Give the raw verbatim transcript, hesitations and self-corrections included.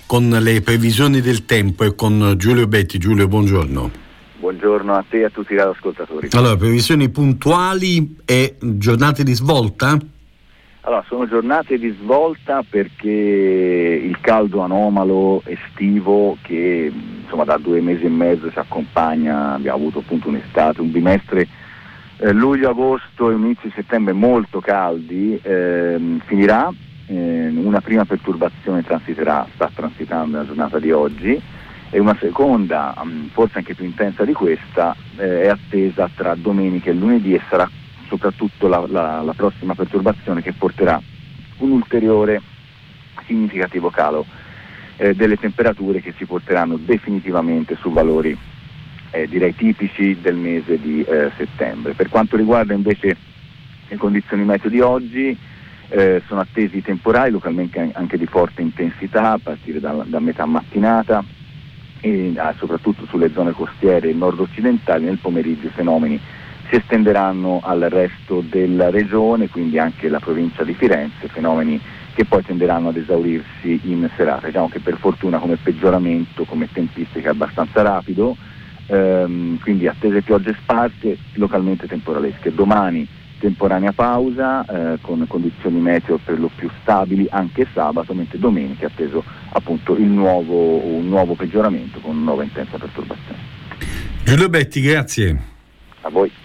con le previsioni del tempo e con Giulio Betti. Giulio, buongiorno. Buongiorno a te e a tutti gli ascoltatori. Allora, previsioni puntuali e giornate di svolta? Allora, sono giornate di svolta perché il caldo anomalo estivo che insomma da due mesi e mezzo ci accompagna, abbiamo avuto appunto un'estate, un bimestre eh, luglio-agosto e un inizio di settembre molto caldi, eh, finirà, eh, una prima perturbazione transiterà, sta transitando nella giornata di oggi, e una seconda, forse anche più intensa di questa, eh, è attesa tra domenica e lunedì, e sarà soprattutto la, la, la prossima perturbazione che porterà un ulteriore significativo calo eh, delle temperature, che ci porteranno definitivamente su valori eh, direi tipici del mese di eh, settembre. Per quanto riguarda invece le condizioni meteo di oggi, eh, sono attesi temporali localmente anche di forte intensità a partire da, da metà mattinata, e ah, soprattutto sulle zone costiere e nord-occidentali. Nel pomeriggio i fenomeni si estenderanno al resto della regione, quindi anche la provincia di Firenze, fenomeni che poi tenderanno ad esaurirsi in serata. Diciamo che per fortuna come peggioramento, come tempistica è abbastanza rapido, ehm, quindi attese piogge sparse, localmente temporalesche. Domani temporanea pausa, eh, con condizioni meteo per lo più stabili anche sabato, mentre domenica è atteso appunto il nuovo, un nuovo peggioramento con una nuova intensa perturbazione. Giulio Betti, grazie. A voi.